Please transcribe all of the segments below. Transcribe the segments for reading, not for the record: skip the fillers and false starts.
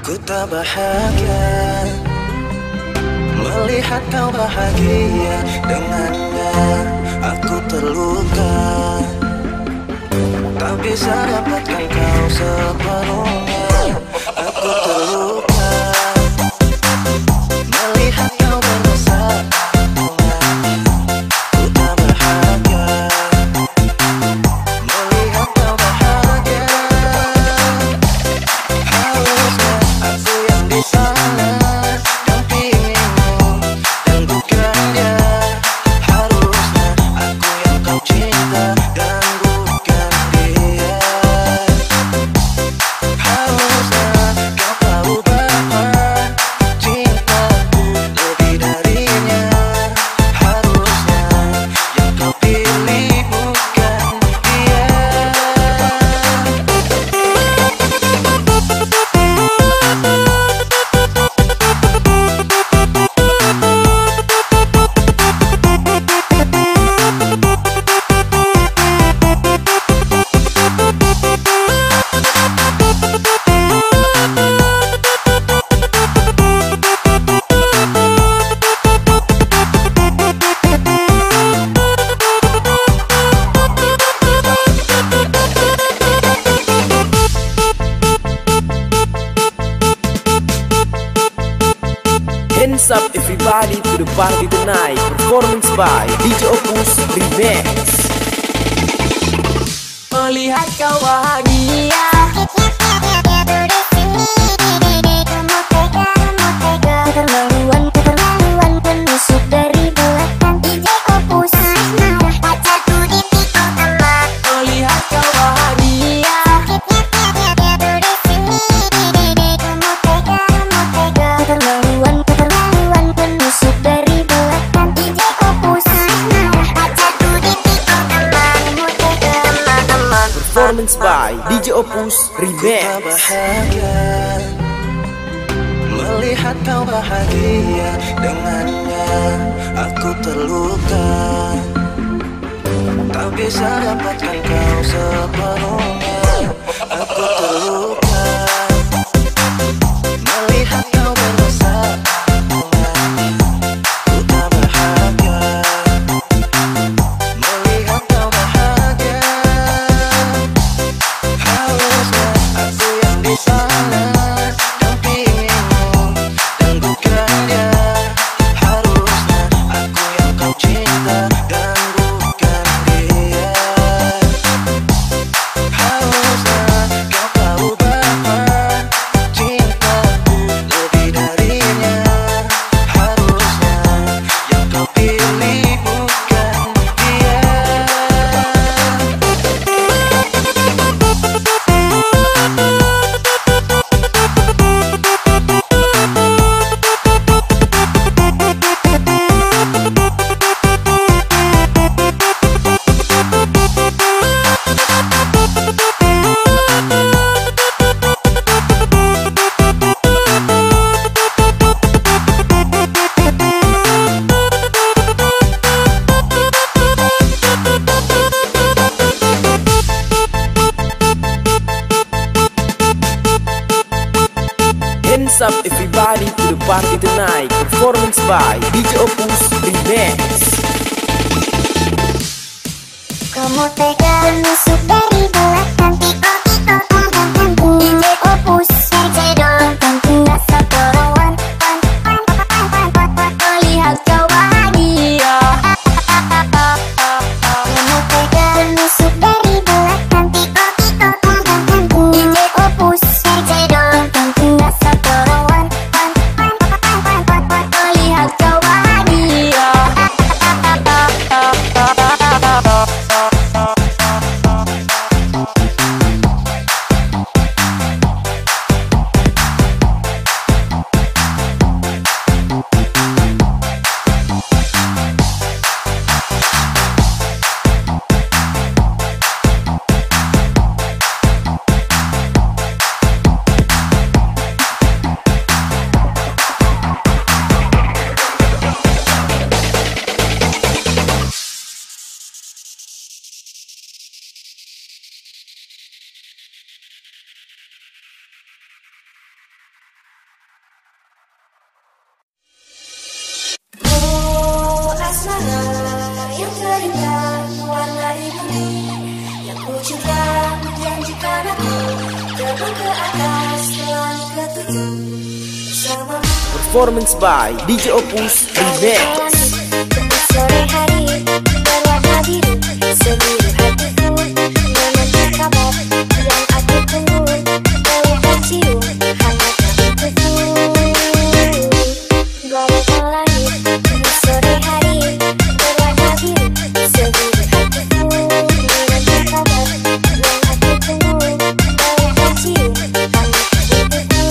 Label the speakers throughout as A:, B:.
A: Ku tak bahagia melihat kau bahagia dengannya. Aku terluka, tak bisa dapatkan kau sepenuhnya. Aku terluka melihat kau bermesra. Ku tak bahagia melihat kau bahagia. Harusnya aku yang di sana dampingimu dan bukan dia. Harusnya aku yang kau cinta dan bukan dia. Harusnya kau tahu bahwa cintaku lebih darinya. Harusnya yang kau pilih bukan dia.
B: Hands up everybody to the party tonight. Performance by DJ Opus Remix. Melihat kau bahagia, keterlaluan penusuk dari belakang. DJ Opus pacarku di TikTok teman. Melihat kau bahagia, keterlaluan penusuk dari belakang. DJ Opus pacarku di TikTok teman. Performance by DJ Opus Remix.
A: Tak bahagia melihat kau bahagia dengannya. Aku terluka, tak bisa dapatkan kau sepenuhnya. Aku terluka melihat kau bermesra. Ku tak bahagia melihat kau bahagia. Harusnya aku yang di sana dampingimu dan bukan dia. Harusnya aku yang kau cinta dan bukan dia. Harusnya kau tahu bahwa cintaku lebih darinya. Harusnya yang kau pilih bukan dia.
B: Hands up everybody to the party tonight. Performance by DJ Opus Remix.
C: Kamu tega menusuk dari belakang. TikTok mengganggu. DJ Opus cedol tentu rasa perawan. Melihat kau bahagia. Kamu tega menusuk dari belakang. TikTok mengganggu. DJ Opus cedol tentu rasa perawan. Melihat kau bahagia.
D: Performance by DJ Opus Remix.
B: Sore hari berwarna biru, seluruh hatiku menanti kabar yang aku tunggu. Peluk cium hangatnya untukku. Bagaikan langit di sore hari berwarna biru, seluruh hatiku menanti kabar yang aku tunggu. Peluk cium hangatnya untukku.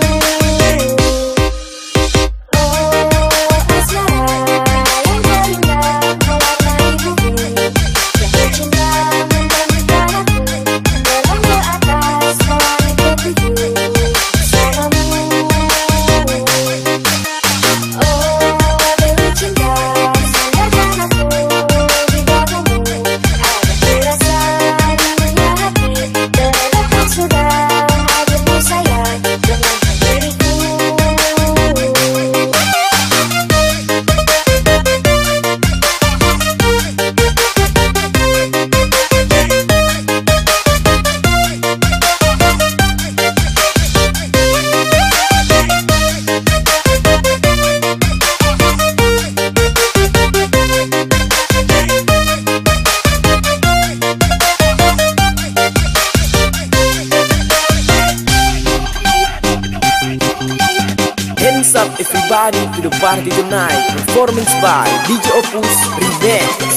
D: Hands up everybody to the party tonight. Performance by DJ Opus Remix.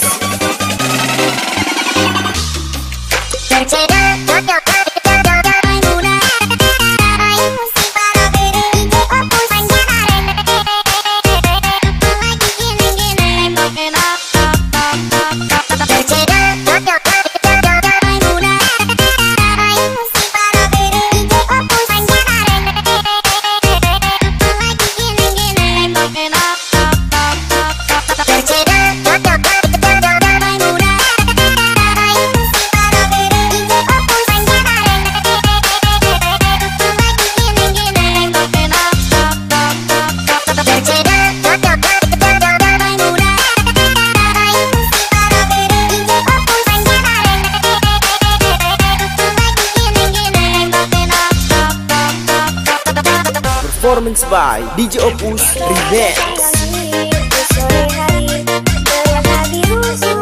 D: Performance by DJ Opus Remix.
B: Sore hari berwarna biru,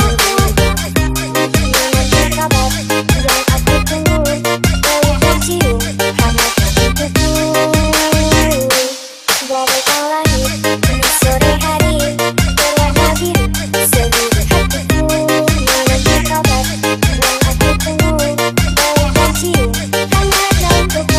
B: menanti kabar yang aku tunggu. Peluk cium hangatnya untukku. Bagaikan langit di sore hari berwarna biru, seluruh hatiku menanti kabar yang aku tunggu. Peluk cium hangatnya untukku.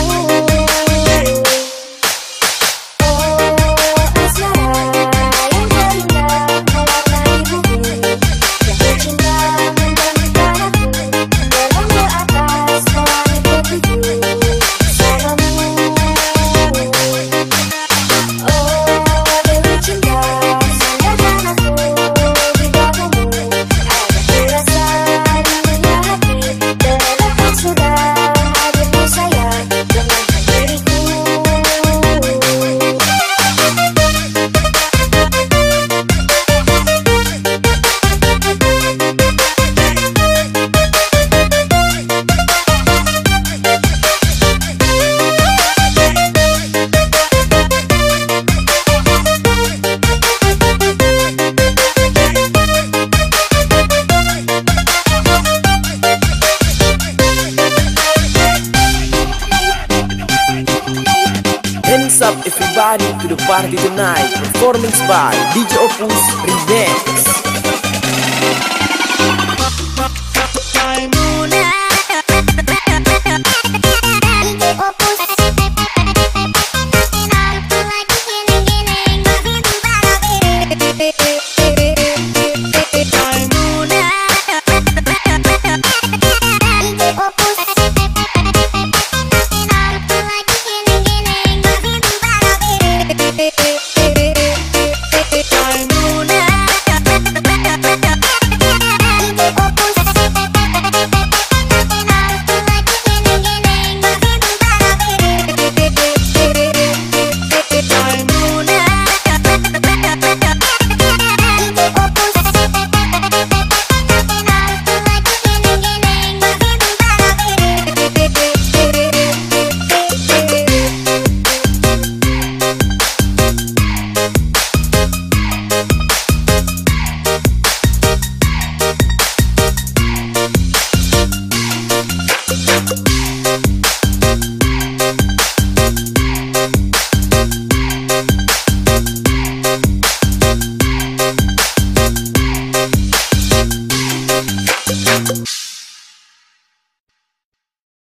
D: Hands up everybody to the party tonight. Performance by DJ Opus Remix.